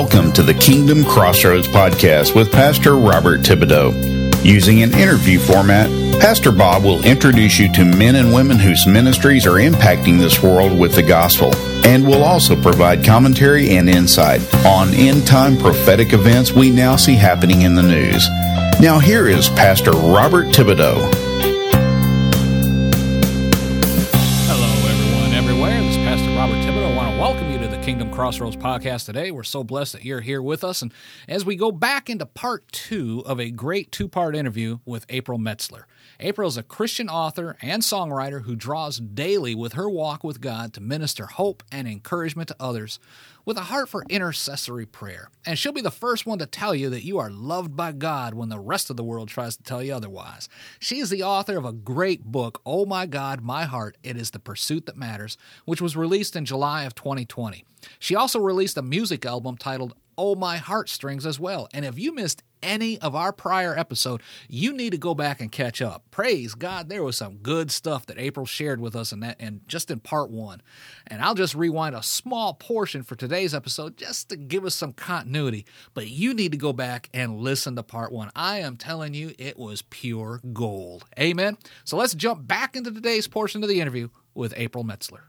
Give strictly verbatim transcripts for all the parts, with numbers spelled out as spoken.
Welcome to the Kingdom Crossroads podcast with Pastor Robert Thibodeau. Using an interview format, Pastor Bob will introduce you to men and women whose ministries are impacting this world with the gospel, and will also provide commentary and insight on end-time prophetic events we now see happening in the news. Now here is Pastor Robert Thibodeau. Kingdom Crossroads podcast today. We're so blessed that you're here with us. And as we go back into part two of a great two-part interview with April Metzler. April is a Christian author and songwriter who draws daily with her walk with God to minister hope and encouragement to others with a heart for intercessory prayer. And she'll be the first one to tell you that you are loved by God when the rest of the world tries to tell you otherwise. She is the author of a great book, Oh My God, My Heart, It Is the Pursuit That Matters, which was released in July of twenty twenty. She also released a music album titled Oh My Heartstrings as well. And if you missed any of our prior episode, you need to go back and catch up. Praise God, there was some good stuff that April shared with us in that, and just in part one. And I'll just rewind a small portion for today's episode just to give us some continuity. But you need to go back and listen to part one. I am telling you, it was pure gold. Amen. So let's jump back into today's portion of the interview with April Metzler.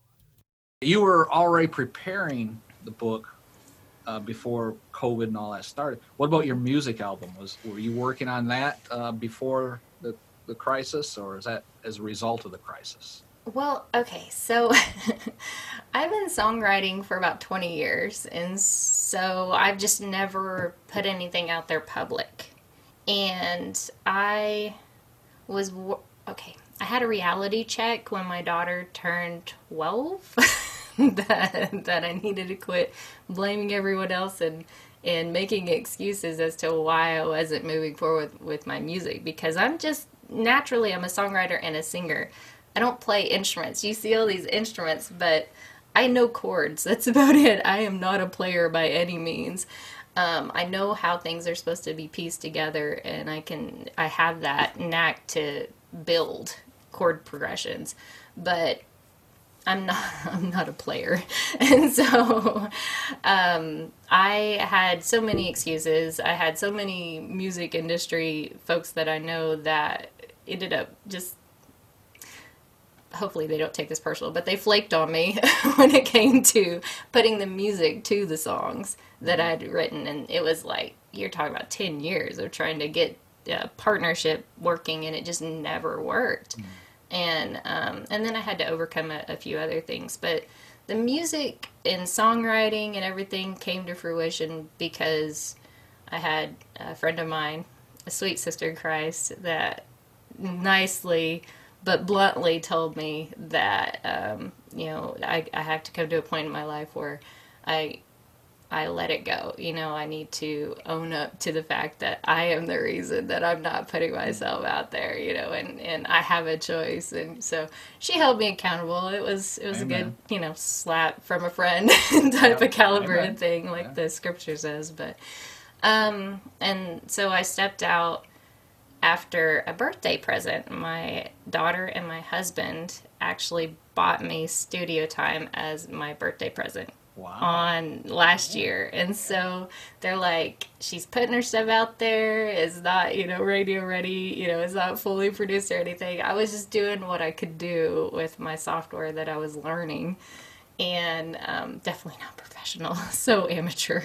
You were already preparing the book Uh, before COVID and all that started. What about your music album? Was were you working on that uh, before the, the crisis, or is that as a result of the crisis? Well, okay, so I've been songwriting for about twenty years, and so I've just never put anything out there public. And I was, okay, I had a reality check when my daughter turned twelve. that that I needed to quit blaming everyone else and and making excuses as to why I wasn't moving forward with, with my music, because I'm just naturally I'm a songwriter and a singer. I don't play instruments. You see all these instruments, but I know chords. That's about it. I am not a player by any means. Um, I know how things are supposed to be pieced together, and I can I have that knack to build chord progressions, but I'm not, I'm not a player. And so, um, I had so many excuses. I had so many music industry folks that I know that ended up just, hopefully they don't take this personal, but they flaked on me when it came to putting the music to the songs that I'd written. And it was like, you're talking about ten years of trying to get a partnership working, and it just never worked. Mm. And um, and then I had to overcome a, a few other things. But the music and songwriting and everything came to fruition because I had a friend of mine, a sweet sister in Christ, that nicely but bluntly told me that, um, you know, I, I have to come to a point in my life where I... I let it go. You know, I need to own up to the fact that I am the reason that I'm not putting myself out there, you know, and, and I have a choice. And so she held me accountable. It was, it was Amen. a good, you know, slap from a friend type yep. of caliber Amen. thing, like yeah. the scripture says. But, um, and so I stepped out after a birthday present. My daughter and my husband actually bought me studio time as my birthday present. Wow. On last year. And so they're like, she's putting her stuff out there. It's not, you know, radio ready, you know, it's not fully produced or anything. I was just doing what I could do with my software that I was learning, and um, definitely not professional, so amateur.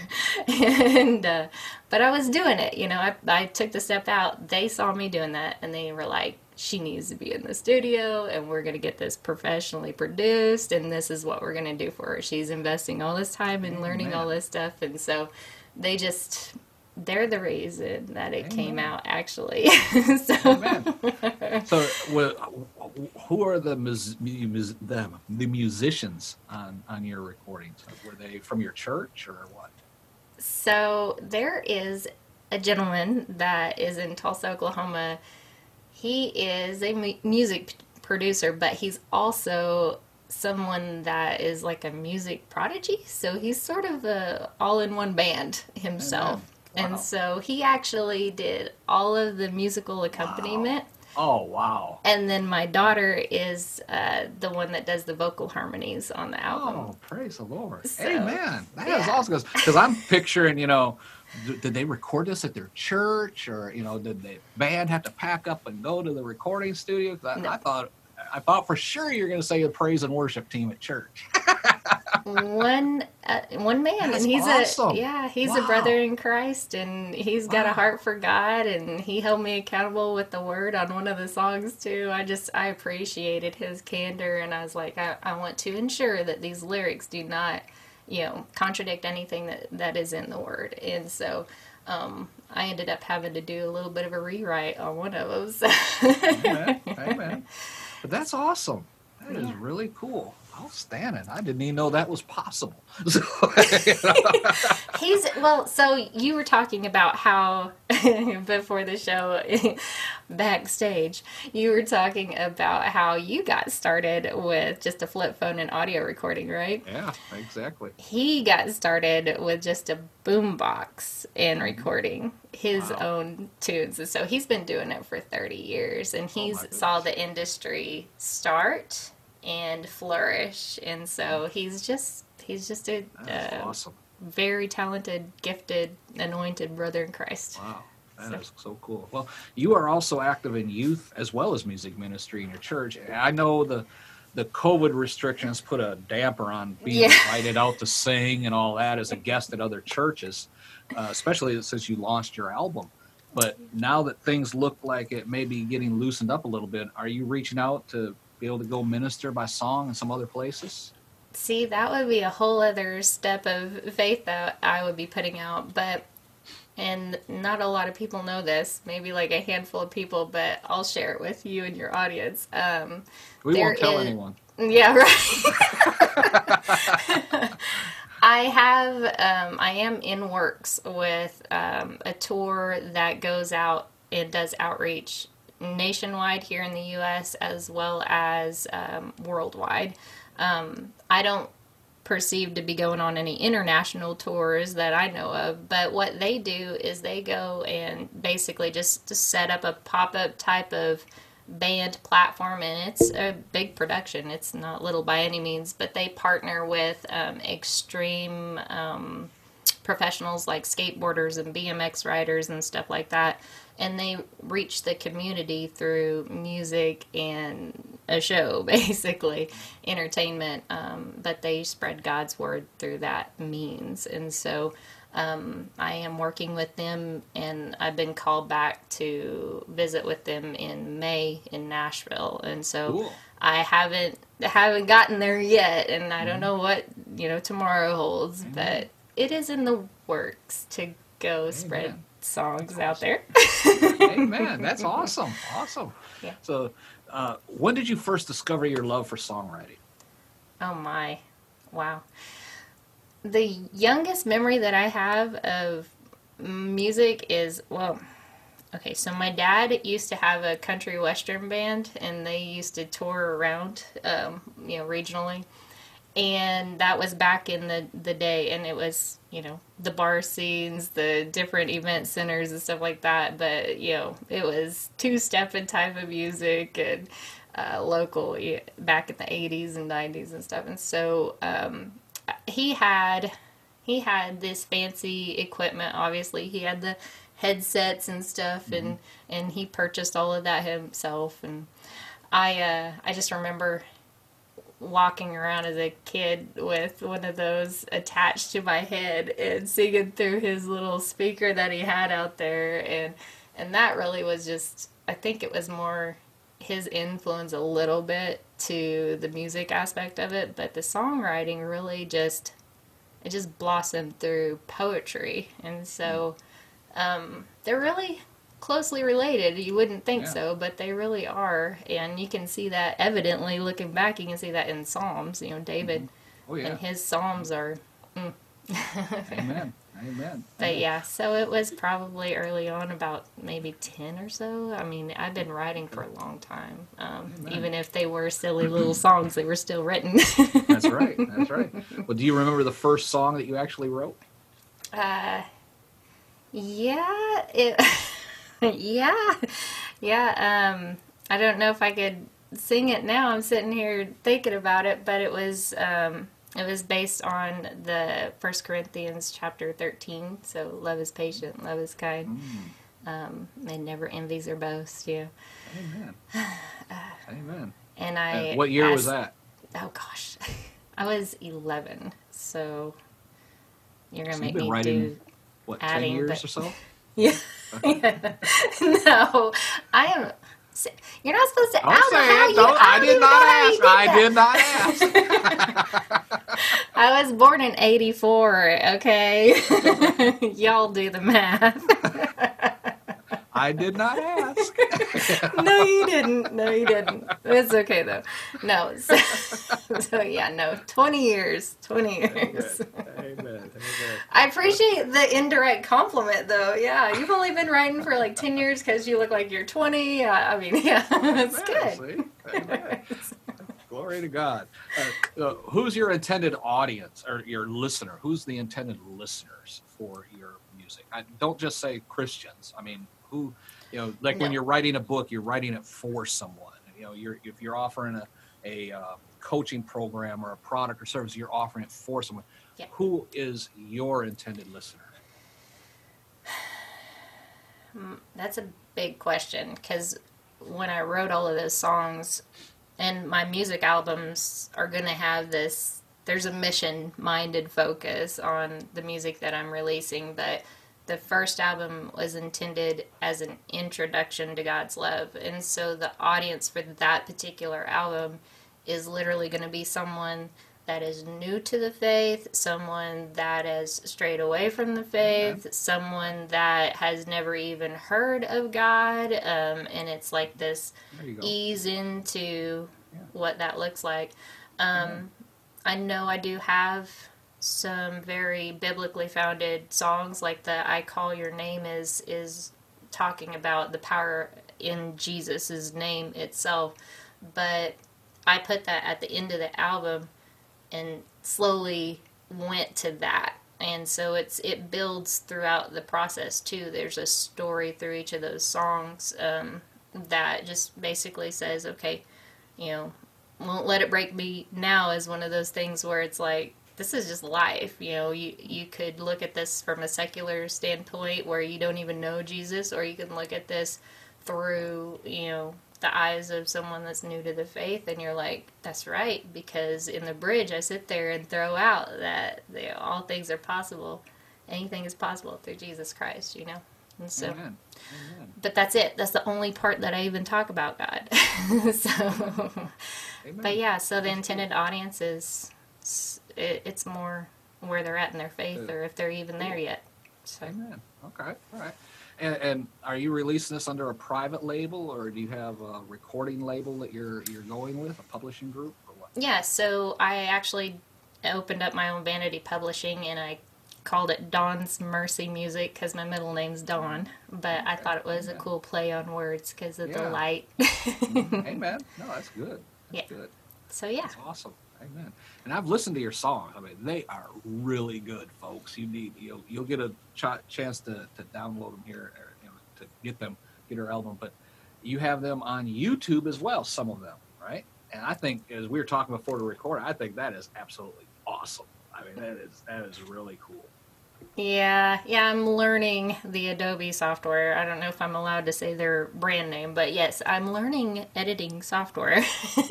and uh, but I was doing it, you know, I, I took the step out. They saw me doing that, and they were like, she needs to be in the studio, and we're going to get this professionally produced, and this is what we're going to do for her. She's investing all this time in learning Amen. all this stuff, and so they just, they're the reason that it Amen. came out, actually. so, Amen. So who are the, mus- mus- the, the musicians on, on your recordings? Were they from your church, or what? So there is a gentleman that is in Tulsa, Oklahoma. He is a mu- music producer, but he's also someone that is like a music prodigy. So he's sort of a all-in-one band himself. Wow. And so he actually did all of the musical accompaniment. Wow. Oh, wow. And then my daughter is uh, the one that does the vocal harmonies on the album. Oh, praise the Lord. So, Amen. That yeah. is awesome. Because I'm picturing, you know, d- did they record this at their church? Or, you know, did the band have to pack up and go to the recording studio? 'Cause I, No. I thought I thought for sure you were going to say the praise and worship team at church. one uh, one man, That's and he's awesome. a yeah he's Wow. a brother in Christ, and he's got Wow. a heart for God, and he held me accountable with the word on one of the songs too. I just I appreciated his candor, and I was like, I, I want to ensure that these lyrics do not, you know, contradict anything that that is in the word. And so um I ended up having to do a little bit of a rewrite on one of those. Amen. Amen. But that's awesome. That is Yeah. really cool. Outstanding. I didn't even know that was possible. So, He's well, so you were talking about how before the show backstage, you were talking about how you got started with just a flip phone and audio recording, right? yeah, exactly. He got started with just a boombox and recording his Wow. own tunes. And so he's been doing it for thirty years, and Oh, he's my goodness. saw the industry start and flourish. And so he's just he's just a That's uh, awesome. very talented, gifted, anointed brother in Christ. Wow. That So- is so cool. Well, you are also active in youth as well as music ministry in your church. I know the the COVID restrictions put a damper on being Yeah. invited out to sing and all that as a guest at other churches, uh, especially since you launched your album. But now that things look like it may be getting loosened up a little bit, are you reaching out to be able to go minister by song in some other places? See, that would be a whole other step of faith that I would be putting out, but and not a lot of people know this, maybe like a handful of people, but I'll share it with you and your audience. Um, We There won't tell is- anyone. yeah, right. I have, um, I am in works with um, a tour that goes out and does outreach nationwide here in the U S as well as um, worldwide. Um, I don't perceive to be going on any international tours that I know of, but what they do is they go and basically just, just set up a pop-up type of band platform, and it's a big production. It's not little by any means, but they partner with um, extreme um, professionals like skateboarders and B M X riders and stuff like that, and they reach the community through music and a show, basically entertainment, um, but they spread God's word through that means. And so um, I am working with them, and I've been called back to visit with them in May in Nashville. And so Cool. I haven't haven't gotten there yet, and I don't know what, you know, tomorrow holds, but it is in the works to go spread Amen. songs out there. Amen. That's awesome. Awesome. Yeah. So, uh, when did you first discover your love for songwriting? Oh my. Wow. The youngest memory that I have of music is, well, okay, so my dad used to have a country western band, and they used to tour around, um, you know, regionally. And that was back in the, the day, and it was, you know, the bar scenes, the different event centers and stuff like that. But, you know, it was two-stepping type of music and uh, local yeah, back in the eighties and nineties and stuff. And so um, he had he had this fancy equipment. Obviously, he had the headsets and stuff, mm-hmm. and and he purchased all of that himself. And I uh, I just remember walking around as a kid with one of those attached to my head and singing through his little speaker that he had out there, and and that really was just, I think it was more his influence a little bit to the music aspect of it, but the songwriting really just, it just blossomed through poetry. And so um, they're really closely related. You wouldn't think Yeah. so, but they really are. And you can see that evidently looking back. You can see that in Psalms. You know, David Oh, yeah. and his Psalms are. Mm. Amen. Amen. But yeah, so it was probably early on, about maybe ten or so. I mean, I've been writing for a long time. Um, Amen. even if they were silly little songs, they were still written. That's right. That's right. Well, do you remember the first song that you actually wrote? Uh, yeah, it, yeah, yeah. Um, I don't know if I could sing it now. I'm sitting here thinking about it, but it was um, it was based on the First Corinthians chapter thirteen. So love is patient, love is kind, mm. um, and never envies or boasts. Yeah. Amen. uh, Amen. And I. And what year asked, was that? Oh gosh, I was eleven. So you're gonna so make you've been me writing, do what adding, ten years but, or so? Yeah. yeah. No, I am. You're not supposed to. Don't I don't say know how it. you. Don't, I, I don't did not ask. did I did not ask. I was born in eighty-four. Okay, y'all do the math. I did not ask. No, you didn't. No, you didn't. It's okay though. No. So, so yeah, no. Twenty years. Twenty years. Amen. Amen. I appreciate the indirect compliment though. Yeah, you've only been writing for like ten years because you look like you're twenty. Uh, I mean, yeah, it's good. Amen. Glory to God. Uh, uh, who's your intended audience or your listener? Who's the intended listeners for your music? I, don't just say Christians. I mean, who, you know, like no. when you're writing a book, you're writing it for someone. You know, you're if you're offering a a uh, coaching program or a product or service, you're offering it for someone. Yeah. Who is your intended listener? That's a big question because when I wrote all of those songs, and my music albums are going to have this, there's a mission-minded focus on the music that I'm releasing, but the first album was intended as an introduction to God's love, and so the audience for that particular album is literally going to be someone that is new to the faith, someone that has strayed away from the faith, okay. someone that has never even heard of God, um, and it's like this ease into yeah. what that looks like. Um, yeah. I know I do have some very biblically founded songs, like the I Call Your Name is is talking about the power in Jesus' name itself, but I put that at the end of the album and slowly went to that, and so it's it builds throughout the process too. There's a story through each of those songs um, that just basically says, okay, you know, Won't Let It Break Me Now is one of those things where it's like, this is just life. You know, you you could look at this from a secular standpoint where you don't even know Jesus, or you can look at this through, you know, the eyes of someone that's new to the faith, and you're like, that's right, because in the bridge I sit there and throw out that they, all things are possible. Anything is possible through Jesus Christ, you know? And so, Amen. Amen. But that's it. That's the only part that I even talk about God. so, Amen. But yeah, so the intended audience is, it, it's more where they're at in their faith, or if they're even there yet. So. Amen. Okay, all right. And, and are you releasing this under a private label, or do you have a recording label that you're you're going with, a publishing group, or what? Yeah, so I actually opened up my own vanity publishing, and I called it Dawn's Mercy Music because my middle name's Dawn, but okay. I thought it was Amen. A cool play on words because of yeah. the light. Amen. No, that's good. That's yeah. good. So yeah. That's awesome. Amen. And I've listened to your songs. I mean, they are really good, folks. You need you'll you'll get a ch- chance to, to download them here, or, you know, to get them, get her album. But you have them on YouTube as well, some of them, right? And I think, as we were talking before the record, I think that is absolutely awesome. I mean, that is that is really cool. Yeah, yeah, I'm learning the Adobe software. I don't know if I'm allowed to say their brand name, but yes, I'm learning editing software.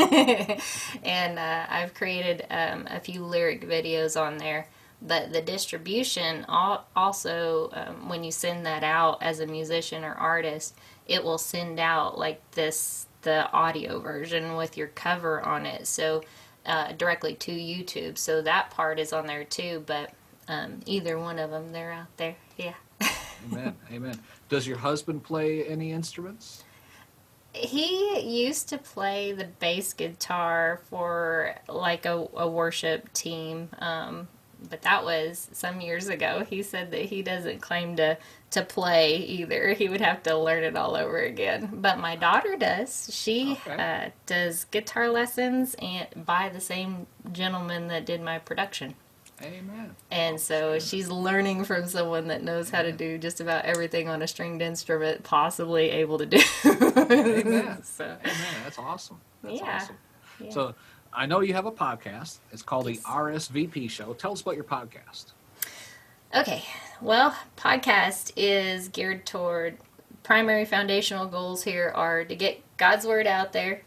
and uh, I've created um, a few lyric videos on there. But the distribution also, um, when you send that out as a musician or artist, it will send out like this, the audio version with your cover on it, so uh, directly to YouTube. So that part is on there too, but Um, either one of them, they're out there. Yeah. Amen. Amen. Does your husband play any instruments? He used to play the bass guitar for like a, a worship team, um, but that was some years ago. He said that he doesn't claim to, to play either. He would have to learn it all over again. But my daughter does. She okay. uh, does guitar lessons and by the same gentleman that did my production. Amen. And so she's learning from someone that knows how to do just about everything on a stringed instrument possibly able to do. Amen. So, Amen. That's awesome. That's yeah. awesome. Yeah. So I know you have a podcast. It's called Yes. the R S V P Show. Tell us about your podcast. Okay. Well, podcast is geared toward primary foundational goals here are to get God's word out there,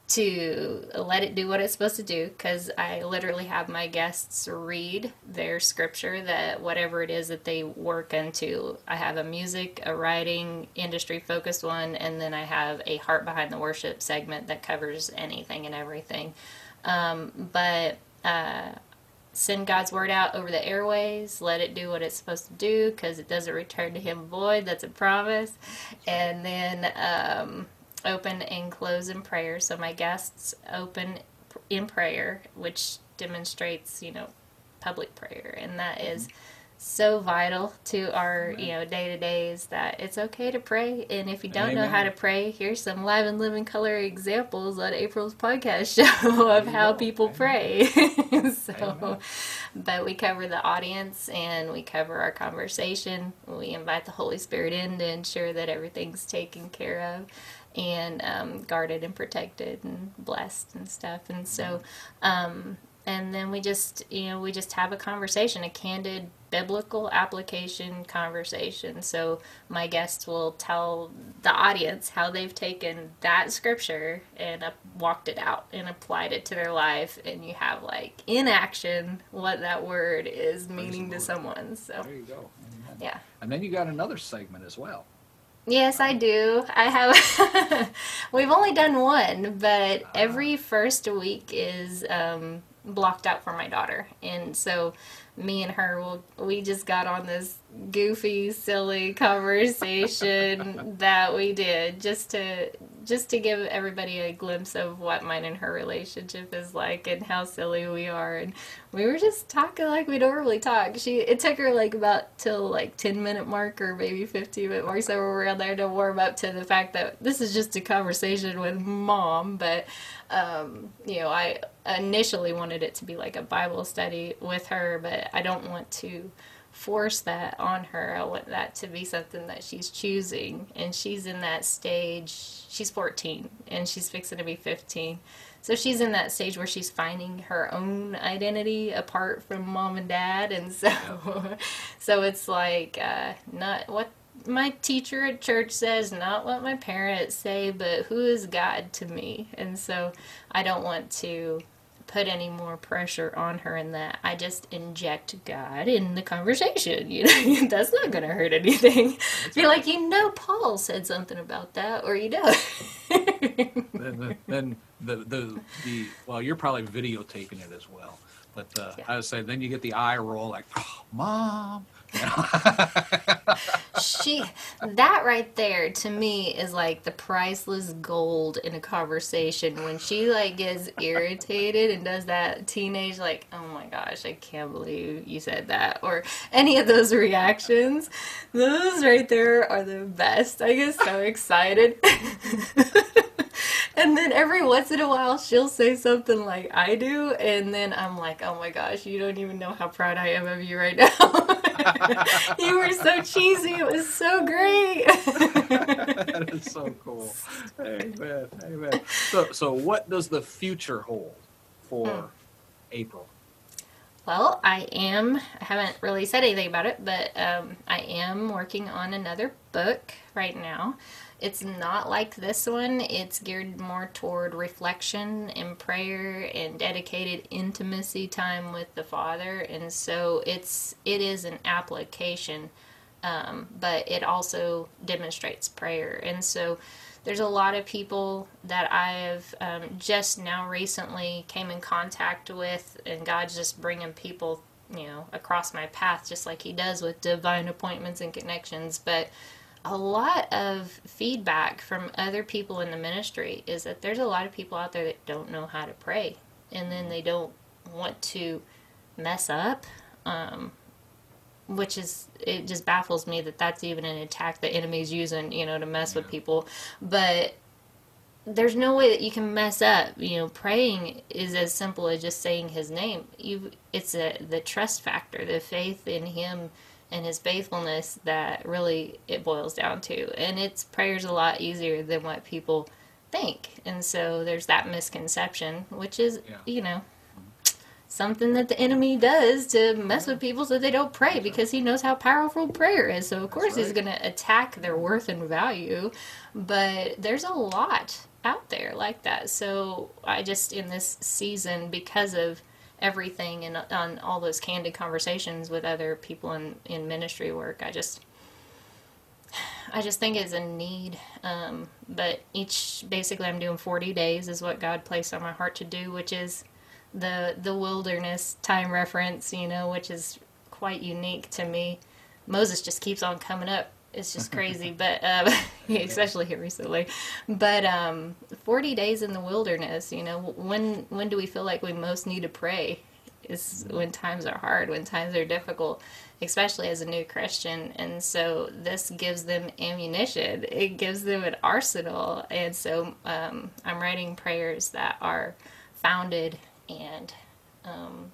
to let it do what it's supposed to do, because I literally have my guests read their scripture, that whatever it is that they work into. I have a music, a writing, industry-focused one, and then I have a Heart Behind the Worship segment that covers anything and everything. Um, but uh, send God's word out over the airways, let it do what it's supposed to do, because it doesn't return to him void. That's a promise. And then um, open and close in prayer. So my guests open in prayer, which demonstrates, you know, public prayer. And that is so vital to our, Amen. you know, day-to-days, that it's okay to pray. And if you don't Amen. know how to pray, here's some live and living color examples on April's podcast show of how go. people Amen. pray. so, Amen. But we cover the audience and we cover our conversation. We invite the Holy Spirit in to ensure that everything's taken care of and um, guarded and protected and blessed and stuff. And so, um, and then we just, you know, we just have a conversation, a candid biblical application conversation. So my guests will tell the audience how they've taken that scripture and uh, walked it out and applied it to their life. And you have, like, in action what that word is meaning to someone. So there you go. Amen. Yeah. And then you got another segment as well. Yes, I do. I have. We've only done one, but every first week is um, blocked out for my daughter, and so me and her will we just got on this goofy, silly conversation that we did just to just to give everybody a glimpse of what mine and her relationship is like and how silly we are. And we were just talking like we normally talk. She it took her like about till like ten minute mark or maybe fifteen minute mark, so we were on there to warm up to the fact that this is just a conversation with Mom. But um, you know, I initially wanted it to be like a Bible study with her, but I don't want to force that on her. I want that to be something that she's choosing, and she's in that stage. She's fourteen and she's fixing to be fifteen, so she's in that stage where she's finding her own identity apart from Mom and Dad. And so so it's like uh, not what my teacher at church says, not what my parents say, but who is God to me. And so I don't want to put any more pressure on her in that. I just inject God in the conversation. You know, that's not going to hurt anything. That's Be right. like, you know, Paul said something about that, or you don't. then, then the, the the well, you're probably videotaping it as well. But uh, yeah. I would say then you get the eye roll, like, oh, Mom. she that right there to me is like the priceless gold in a conversation, when she like gets irritated and does that teenage like, oh my gosh, I can't believe you said that, or any of those reactions. Those right there are the best. I get so excited. And then every once in a while, she'll say something like I do, and then I'm like, oh my gosh, you don't even know how proud I am of you right now. You were so cheesy. It was so great. That is so cool. Amen. Amen. So, so what does the future hold for mm. April? Well, I am, I haven't really said anything about it, but um, I am working on another book right now. It's not like this one. It's geared more toward reflection and prayer and dedicated intimacy time with the Father. And so it's it is an application, um, but it also demonstrates prayer. And so there's a lot of people that I have um, just now recently came in contact with, and God's just bringing people, you know, across my path, just like He does with divine appointments and connections. But a lot of feedback from other people in the ministry is that there's a lot of people out there that don't know how to pray, and then they don't want to mess up, um, which is, it just baffles me that that's even an attack the enemy's using, you know, to mess yeah. with people. But there's no way that you can mess up. You know, praying is as simple as just saying his name. You, it's a, the trust factor, the faith in him and his faithfulness that really it boils down to. And it's prayer's a lot easier than what people think. And so there's that misconception, which is, yeah. you know, something that the enemy does to mess with people so they don't pray, because he knows how powerful prayer is. So of course right. he's going to attack their worth and value. But there's a lot out there like that. So I just, in this season, because of everything and on all those candid conversations with other people in, in ministry work, I just I just think it's a need. Um, but each, basically I'm doing forty days is what God placed on my heart to do, which is the the wilderness time reference, you know, which is quite unique to me. Moses just keeps on coming up. It's just crazy, but um, especially here recently. But um, forty days in the wilderness, you know, when when do we feel like we most need to pray? Is when times are hard, when times are difficult, especially as a new Christian. And so this gives them ammunition. It gives them an arsenal. And so um, I'm writing prayers that are founded and um,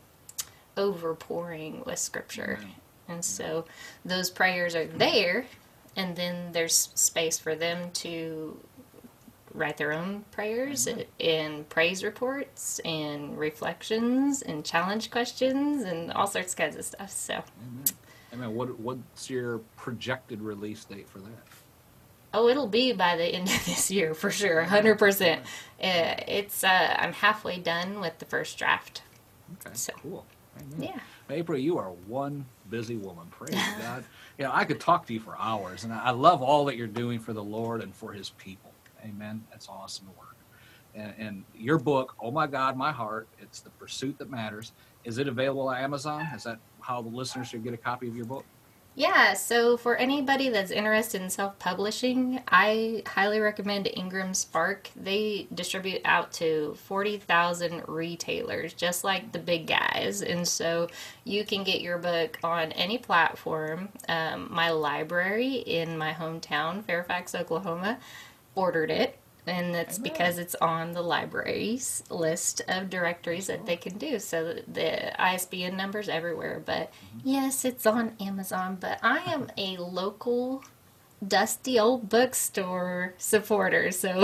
overpouring with Scripture. Amen. And so those prayers are there, and then there's space for them to write their own prayers Amen. And praise reports and reflections and challenge questions and all sorts of kinds of stuff. So, Amen. Amen. What what's your projected release date for that? Oh, it'll be by the end of this year for sure, one hundred percent. Uh, it's uh, I'm halfway done with the first draft. Okay, so, cool. Amen. Yeah. April, you are one busy woman. Praise God. You know, I could talk to you for hours, and I love all that you're doing for the Lord and for His people. Amen. That's awesome work. And, and your book, Oh My God, My Heart, it's The Pursuit That Matters. Is it available on Amazon? Is that how the listeners should get a copy of your book? Yeah, so for anybody that's interested in self-publishing, I highly recommend Ingram Spark. They distribute out to forty thousand retailers, just like the big guys. And so you can get your book on any platform. Um, my library in my hometown, Fairfax, Oklahoma, ordered it. And that's Amen. Because it's on the library's list of directories that they can do. So the I S B N number's everywhere. But mm-hmm. yes, it's on Amazon. But I am a local, dusty old bookstore supporter. So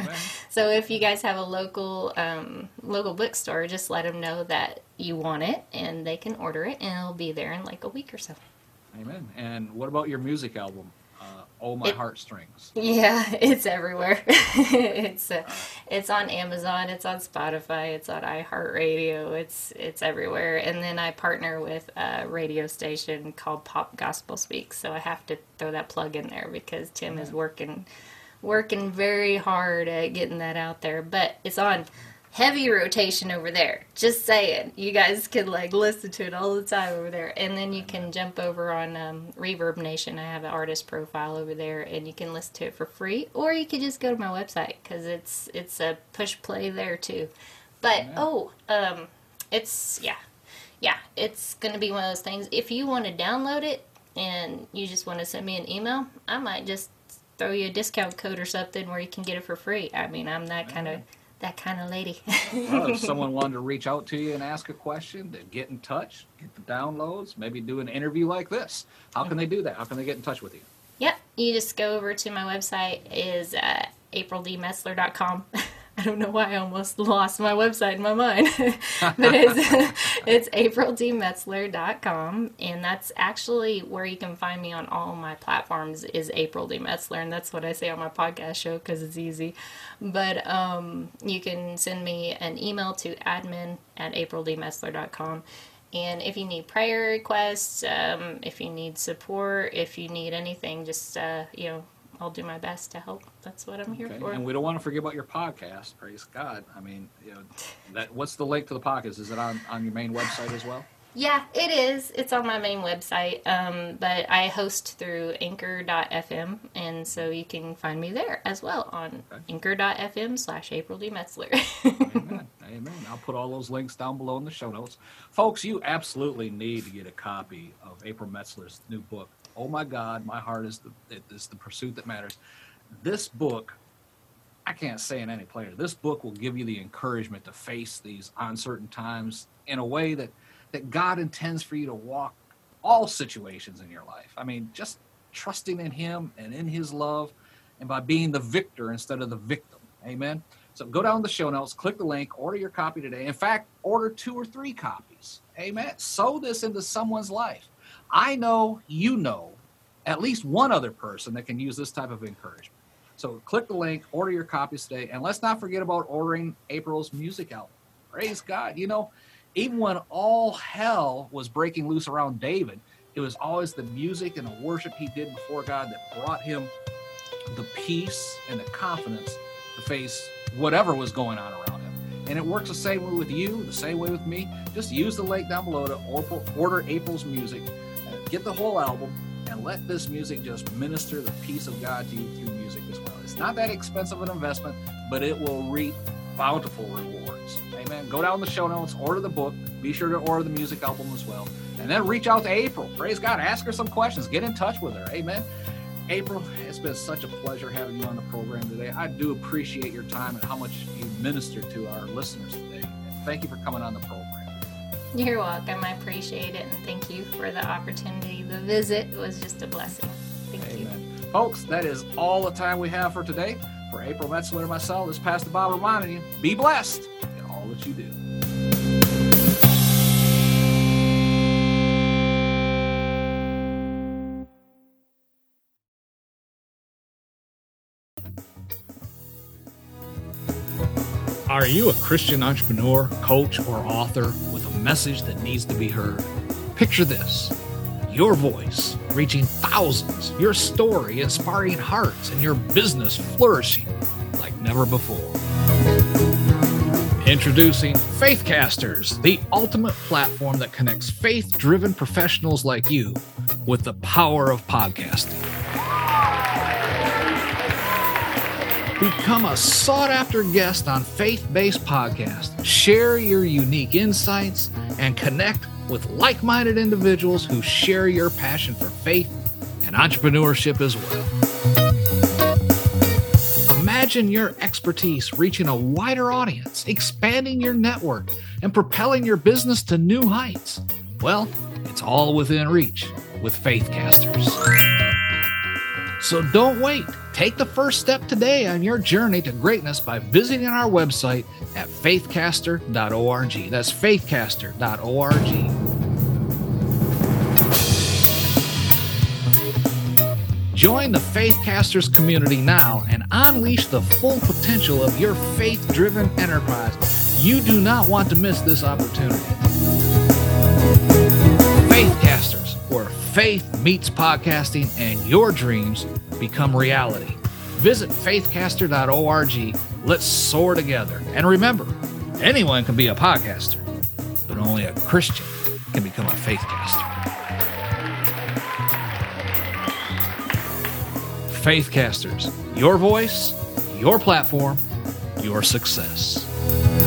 so if you guys have a local um, local bookstore, just let them know that you want it. And they can order it. And it'll be there in like a week or so. Amen. And what about your music album? Uh, oh My it, Heartstrings. Yeah, it's everywhere. it's uh, it's on Amazon, it's on Spotify, it's on iHeartRadio, it's it's everywhere. And then I partner with a radio station called Pop Gospel Speaks, so I have to throw that plug in there because Tim yeah. is working working very hard at getting that out there. But it's on heavy rotation over there. Just saying. You guys can like listen to it all the time over there. And then you can jump over on um, Reverb Nation. I have an artist profile over there, and you can listen to it for free. Or you can just go to my website because it's it's a push play there too. But, yeah. oh, um, it's, yeah. Yeah, it's going to be one of those things. If you want to download it and you just want to send me an email, I might just throw you a discount code or something where you can get it for free. I mean, I'm that kind of... that kind of lady. Well, if someone wanted to reach out to you and ask a question, to get in touch, get the downloads, maybe do an interview like this, how can they do that? How can they get in touch with you? Yep. You just go over to my website, is uh, april d metzler dot com. I don't know why I almost lost my website in my mind. But it's, it's april d metzler dot com, and that's actually where you can find me on all my platforms is April D. Metzler, and that's what I say on my podcast show because it's easy. But um, you can send me an email to admin at april d metzler dot com. And if you need prayer requests, um, if you need support, if you need anything, just, uh, you know, I'll do my best to help. That's what I'm here okay. for. And we don't want to forget about your podcast. Praise God. I mean, you know, that. What's the link to the podcast? Is it on, on your main website as well? Yeah, it is. It's on my main website. Um, but I host through anchor dot f m, and so you can find me there as well on okay. anchor dot f m slash April D. Metzler. Amen. Amen. I'll put all those links down below in the show notes. Folks, you absolutely need to get a copy of April Metzler's new book, Oh My God, My Heart is the, it is the Pursuit That Matters. This book, I can't say it any plainer. This book will give you the encouragement to face these uncertain times in a way that, that God intends for you to walk all situations in your life. I mean, just trusting in him and in his love, and by being the victor instead of the victim. Amen. So go down to the show notes, click the link, order your copy today. In fact, order two or three copies. Amen. Sow this into someone's life. I know you know at least one other person that can use this type of encouragement. So click the link, order your copies today, and let's not forget about ordering April's music album. Praise God. You know, even when all hell was breaking loose around David, it was always the music and the worship he did before God that brought him the peace and the confidence to face whatever was going on around him. And it works the same way with you, the same way with me. Just use the link down below to order April's music, get the whole album, and let this music just minister the peace of God to you through music as well. It's not that expensive an investment, but it will reap bountiful rewards. Amen. Go down the show notes, order the book, be sure to order the music album as well, and then reach out to April. Praise God. Ask her some questions. Get in touch with her. Amen. April, it's been such a pleasure having you on the program today. I do appreciate your time and how much you minister to our listeners today. And thank you for coming on the program. You're welcome. I appreciate it, and thank you for the opportunity. The visit was just a blessing. Thank Amen. you. Folks, that is all the time we have for today. For April Metzler and myself, this is Pastor Bob reminding you, be blessed in all that you do. Are you a Christian entrepreneur, coach, or author with a message that needs to be heard? Picture this. Your voice reaching thousands, your story inspiring hearts, and your business flourishing like never before. Introducing Faithcasters, the ultimate platform that connects faith-driven professionals like you with the power of podcasting. Become a sought-after guest on faith-based podcasts. Share your unique insights and connect with like-minded individuals who share your passion for faith and entrepreneurship as well. Imagine your expertise reaching a wider audience, expanding your network, and propelling your business to new heights. Well, it's all within reach with Faithcasters. So don't wait. Take the first step today on your journey to greatness by visiting our website at faithcaster dot org. That's faithcaster dot org. Join the Faithcasters community now and unleash the full potential of your faith-driven enterprise. You do not want to miss this opportunity. Faithcasters, where faith meets podcasting and your dreams become reality. Visit faithcaster dot org. Let's soar together. And remember, anyone can be a podcaster, but only a Christian can become a faithcaster. Faithcasters, your voice, your platform, your success.